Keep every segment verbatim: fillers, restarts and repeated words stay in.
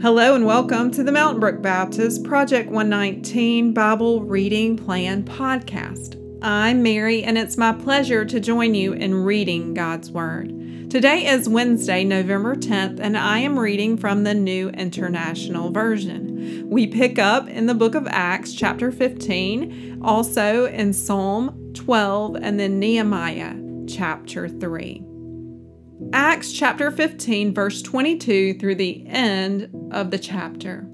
Hello and welcome to the Mountain Brook Baptist Project one nineteen Bible Reading Plan Podcast. I'm Mary, and it's my pleasure to join you in reading God's Word. Today is Wednesday, November tenth, and I am reading from the New International Version. We pick up in the book of Acts, chapter fifteen, also in Psalm twelve, and then Nehemiah, chapter three. Acts chapter fifteen, verse twenty-two through the end of the chapter.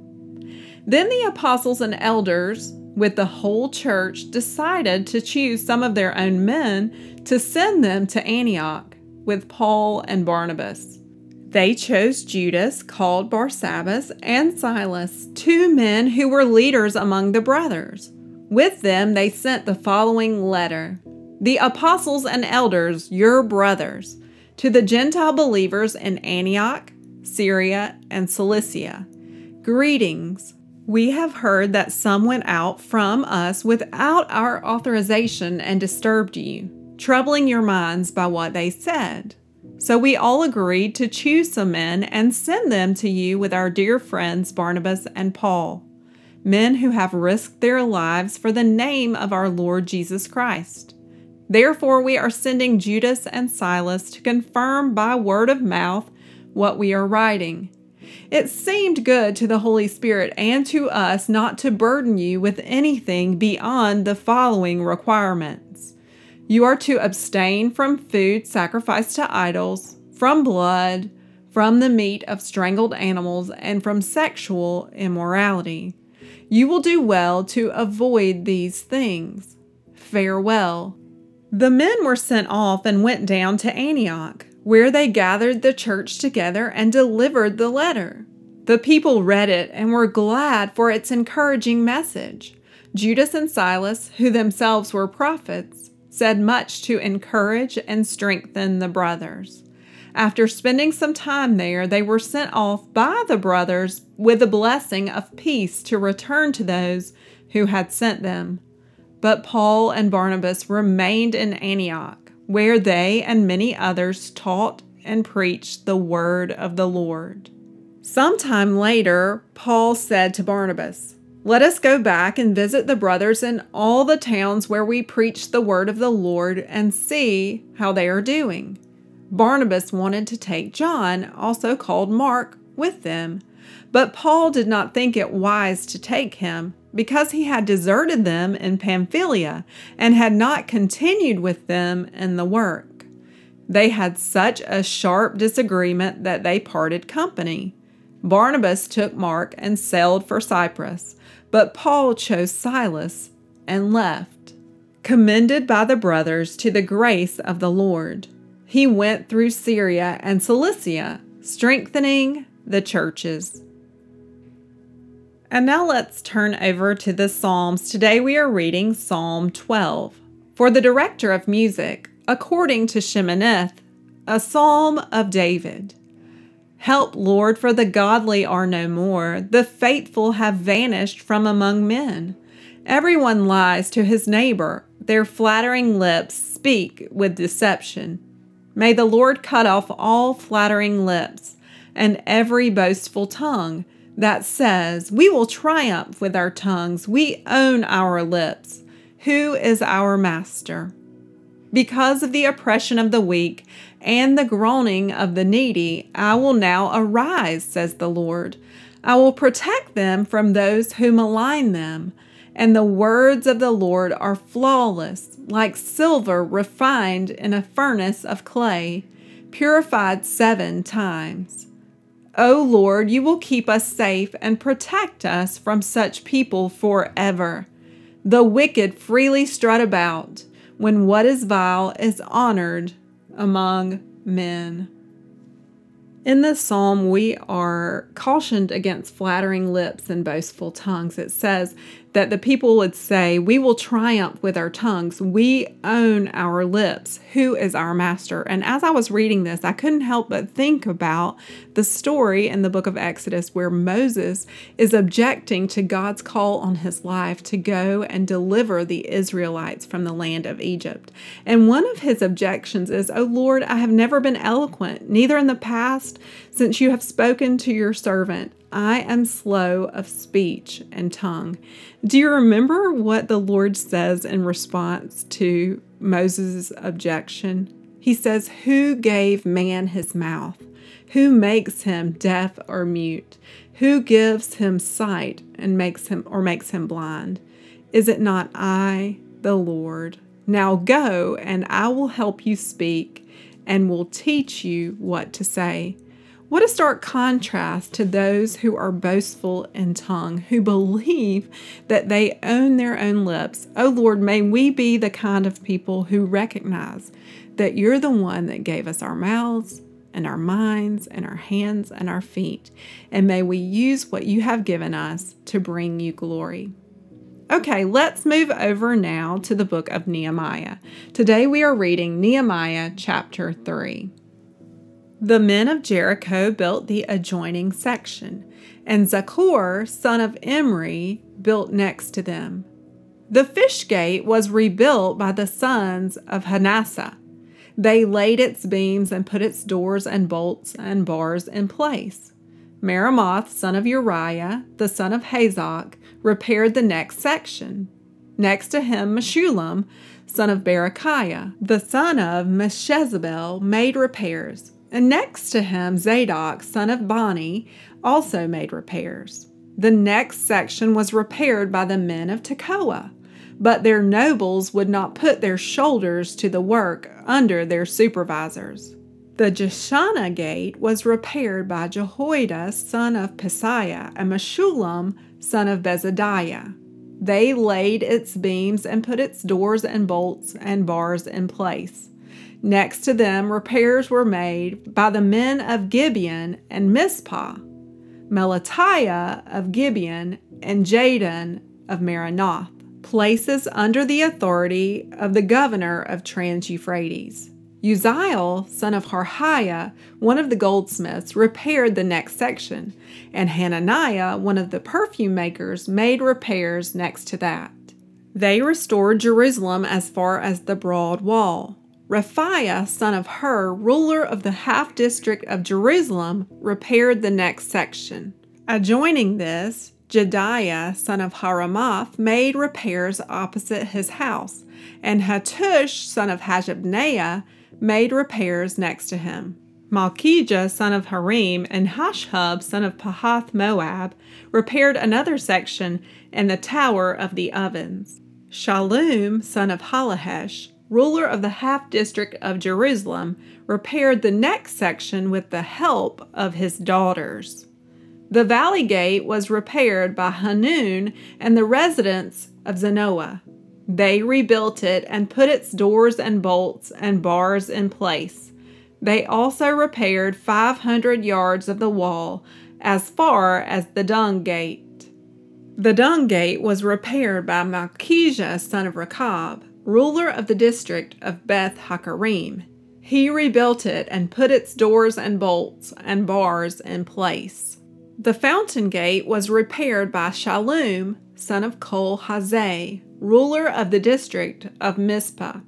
Then the apostles and elders, with the whole church, decided to choose some of their own men to send them to Antioch with Paul and Barnabas. They chose Judas, called Barsabbas, and Silas, two men who were leaders among the brothers. With them they sent the following letter: The apostles and elders, your brothers, to the Gentile believers in Antioch, Syria, and Cilicia. Greetings. We have heard that some went out from us without our authorization and disturbed you, troubling your minds by what they said. So we all agreed to choose some men and send them to you with our dear friends Barnabas and Paul, men who have risked their lives for the name of our Lord Jesus Christ. Therefore, we are sending Judas and Silas to confirm by word of mouth what we are writing. It seemed good to the Holy Spirit and to us not to burden you with anything beyond the following requirements. You are to abstain from food sacrificed to idols, from blood, from the meat of strangled animals, and from sexual immorality. You will do well to avoid these things. Farewell. The men were sent off and went down to Antioch, where they gathered the church together and delivered the letter. The people read it and were glad for its encouraging message. Judas and Silas, who themselves were prophets, said much to encourage and strengthen the brothers. After spending some time there, they were sent off by the brothers with a blessing of peace to return to those who had sent them. But Paul and Barnabas remained in Antioch, where they and many others taught and preached the word of the Lord. Sometime later, Paul said to Barnabas, "Let us go back and visit the brothers in all the towns where we preach the word of the Lord and see how they are doing." Barnabas wanted to take John, also called Mark, with them, but Paul did not think it wise to take him, because he had deserted them in Pamphylia and had not continued with them in the work. They had such a sharp disagreement that they parted company. Barnabas took Mark and sailed for Cyprus, but Paul chose Silas and left. Commended by the brothers to the grace of the Lord, he went through Syria and Cilicia, strengthening the churches. And now let's turn over to the Psalms. Today we are reading Psalm twelve. For the director of music, according to Sheminith, a psalm of David. Help, Lord, for the godly are no more. The faithful have vanished from among men. Everyone lies to his neighbor. Their flattering lips speak with deception. May the Lord cut off all flattering lips and every boastful tongue that says, "We will triumph with our tongues. We own our lips. Who is our master?" Because of the oppression of the weak and the groaning of the needy, I will now arise, says the Lord. I will protect them from those who malign them. And the words of the Lord are flawless, like silver refined in a furnace of clay, purified seven times. O Lord, you will keep us safe and protect us from such people forever. The wicked freely strut about when what is vile is honored among men. In this psalm, we are cautioned against flattering lips and boastful tongues. It says that the people would say, "We will triumph with our tongues. We own our lips. Who is our master?" And as I was reading this, I couldn't help but think about the story in the book of Exodus where Moses is objecting to God's call on his life to go and deliver the Israelites from the land of Egypt. And one of his objections is, "O Lord, I have never been eloquent, neither in the past since you have spoken to your servant. I am slow of speech and tongue. Do you remember what the Lord says in response to Moses' objection? He says, "Who gave man his mouth? Who makes him deaf or mute? Who gives him sight and makes him or makes him blind? Is it not I, the Lord? Now go, and I will help you speak and will teach you what to say." What a stark contrast to those who are boastful in tongue, who believe that they own their own lips. Oh Lord, may we be the kind of people who recognize that you're the one that gave us our mouths and our minds and our hands and our feet. And may we use what you have given us to bring you glory. Okay, let's move over now to the book of Nehemiah. Today we are reading Nehemiah chapter three. The men of Jericho built the adjoining section, and Zaccur, son of Imri, built next to them. The fish gate was rebuilt by the sons of Hanassah. They laid its beams and put its doors and bolts and bars in place. Meremoth, son of Uriah, the son of Hazak, repaired the next section. Next to him, Meshullam, son of Berechiah, the son of Meshezabel, made repairs. And next to him, Zadok, son of Bani, also made repairs. The next section was repaired by the men of Tekoa, but their nobles would not put their shoulders to the work under their supervisors. The Jeshanah gate was repaired by Jehoiada, son of Pisaiah, and Meshullam, son of Bezadiah. They laid its beams and put its doors and bolts and bars in place. Next to them, repairs were made by the men of Gibeon and Mizpah, Melatiah of Gibeon, and Jadon of Meronoth, places under the authority of the governor of Trans-Euphrates. Uzziel, son of Harhiah, one of the goldsmiths, repaired the next section, and Hananiah, one of the perfume makers, made repairs next to that. They restored Jerusalem as far as the broad wall. Raphiah, son of Hur, ruler of the half-district of Jerusalem, repaired the next section. Adjoining this, Jediah, son of Haramoth, made repairs opposite his house, and Hattush, son of Hashabneiah, made repairs next to him. Malchijah, son of Harim, and Hashhub, son of Pahath Moab, repaired another section and the tower of the ovens. Shallum, son of Halahesh, ruler of the half-district of Jerusalem, repaired the next section with the help of his daughters. The valley gate was repaired by Hanun and the residents of Zanoah. They rebuilt it and put its doors and bolts and bars in place. They also repaired five hundred yards of the wall as far as the dung gate. The dung gate was repaired by Malchijah, son of Rechab, ruler of the district of Beth Hakarim. He rebuilt it and put its doors and bolts and bars in place. The fountain gate was repaired by Shallum, son of Kol-Hazeh, ruler of the district of Mizpah.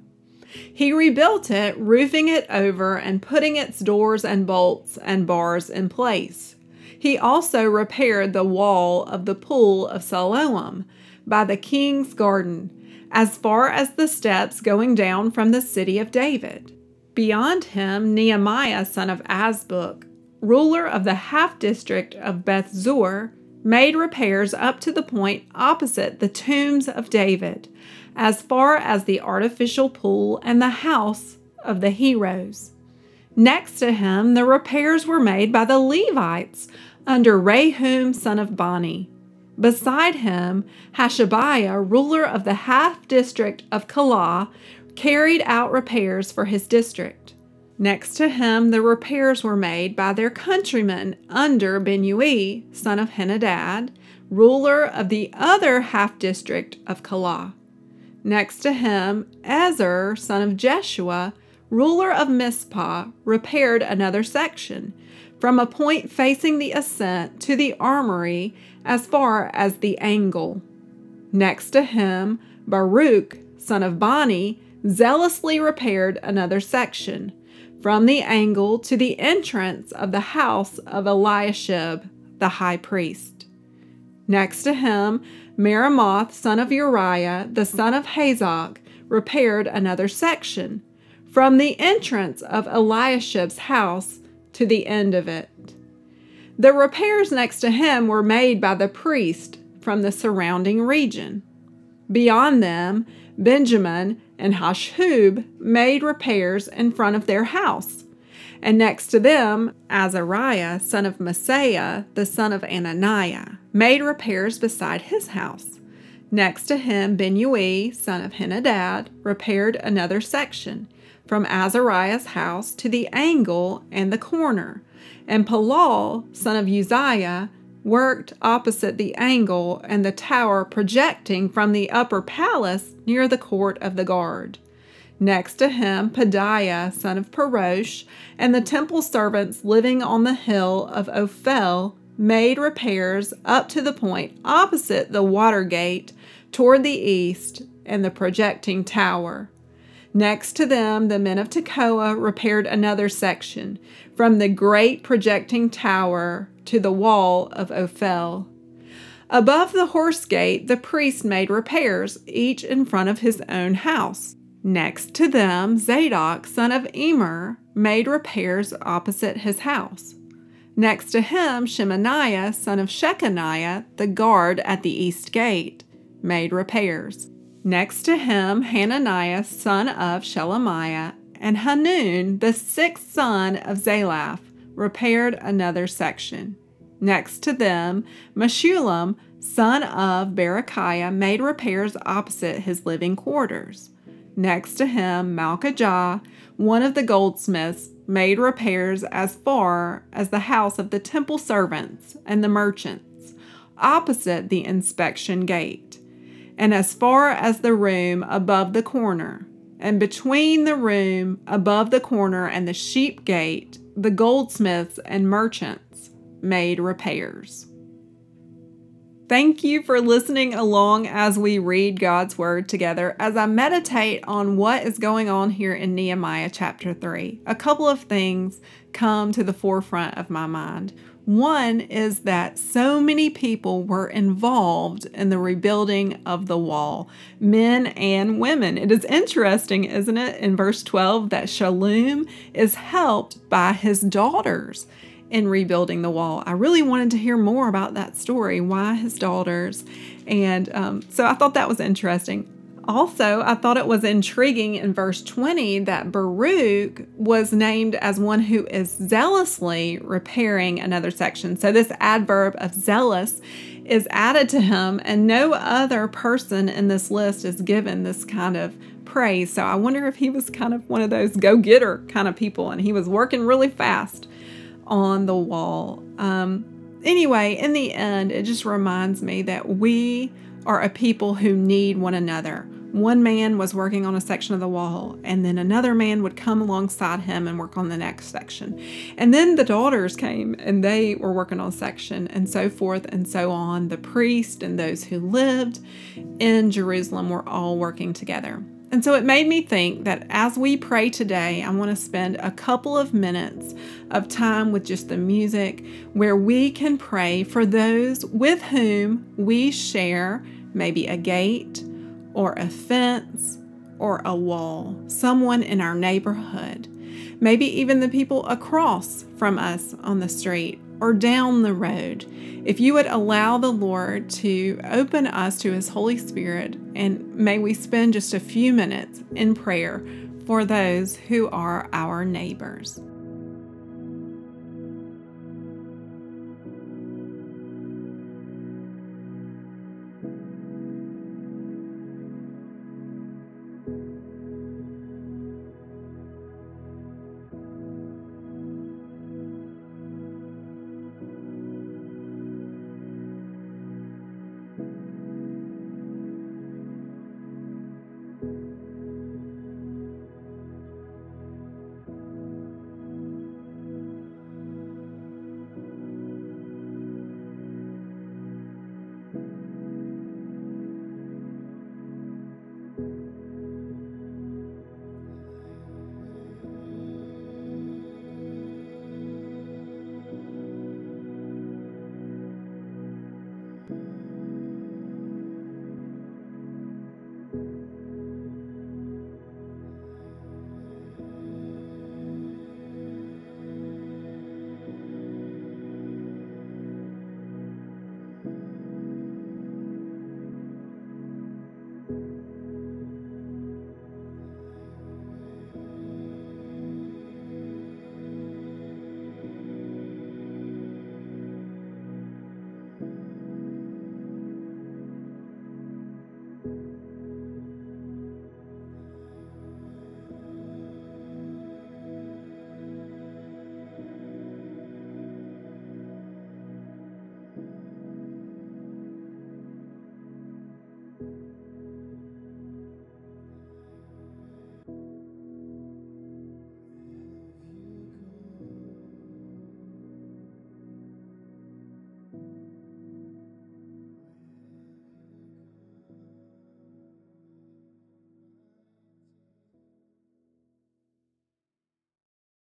He rebuilt it, roofing it over and putting its doors and bolts and bars in place. He also repaired the wall of the pool of Siloam by the king's garden, as far as the steps going down from the city of David. Beyond him, Nehemiah, son of Azbuk, ruler of the half-district of Beth Zur, made repairs up to the point opposite the tombs of David, as far as the artificial pool and the house of the heroes. Next to him, the repairs were made by the Levites under Rehum, son of Bani. Beside him, Hashabiah, ruler of the half-district of Keilah, carried out repairs for his district. Next to him, the repairs were made by their countrymen under Binnui, son of Henadad, ruler of the other half-district of Keilah. Next to him, Ezer, son of Jeshua, ruler of Mizpah, repaired another section, from a point facing the ascent to the armory as far as the angle. Next to him, Baruch, son of Bani, zealously repaired another section, from the angle to the entrance of the house of Eliashib, the high priest. Next to him, Meremoth, son of Uriah, the son of Hazak, repaired another section, from the entrance of Eliashib's house to the end of it. The repairs next to him were made by the priest from the surrounding region. Beyond them, Benjamin and Hashub made repairs in front of their house. And next to them, Azariah, son of Maaseiah, the son of Ananiah, made repairs beside his house. Next to him, Benui, son of Henadad, repaired another section, from Azariah's house to the angle and the corner. And Palal, son of Uzziah, worked opposite the angle and the tower projecting from the upper palace near the court of the guard. Next to him, Pedaiah, son of Parosh, and the temple servants living on the hill of Ophel made repairs up to the point opposite the water gate toward the east and the projecting tower. Next to them, the men of Tekoa repaired another section, from the great projecting tower to the wall of Ophel. Above the horse gate, the priest made repairs, each in front of his own house. Next to them, Zadok, son of Emer, made repairs opposite his house. Next to him, Shemaiah, son of Shechaniah, the guard at the east gate, made repairs. Next to him, Hananiah, son of Shelemiah, and Hanun, the sixth son of Zalaph, repaired another section. Next to them, Meshullam, son of Berechiah, made repairs opposite his living quarters. Next to him, Malchijah, one of the goldsmiths, made repairs as far as the house of the temple servants and the merchants, opposite the inspection gate, and as far as the room above the corner. And between the room above the corner and the sheep gate, the goldsmiths and merchants made repairs. Thank you for listening along as we read God's Word together as I meditate on what is going on here in Nehemiah chapter three. A couple of things come to the forefront of my mind. One is that so many people were involved in the rebuilding of the wall, men and women. It is interesting, isn't it, in verse twelve, that Shallum is helped by his daughters in rebuilding the wall. I really wanted to hear more about that story, why his daughters. And um, so I thought that was interesting. Also, I thought it was intriguing in verse twenty that Baruch was named as one who is zealously repairing another section. So this adverb of zealous is added to him, and no other person in this list is given this kind of praise. So I wonder if he was kind of one of those go-getter kind of people, and he was working really fast on the wall. Um, anyway, in the end, it just reminds me that we are a people who need one another. One man was working on a section of the wall, and then another man would come alongside him and work on the next section. And then the daughters came and they were working on a section, and so forth and so on. The priest and those who lived in Jerusalem were all working together. And so it made me think that as we pray today, I want to spend a couple of minutes of time with just the music where we can pray for those with whom we share maybe a gate or a fence or a wall, someone in our neighborhood, maybe even the people across from us on the street or down the road. If you would allow the Lord to open us to His Holy Spirit, and may we spend just a few minutes in prayer for those who are our neighbors.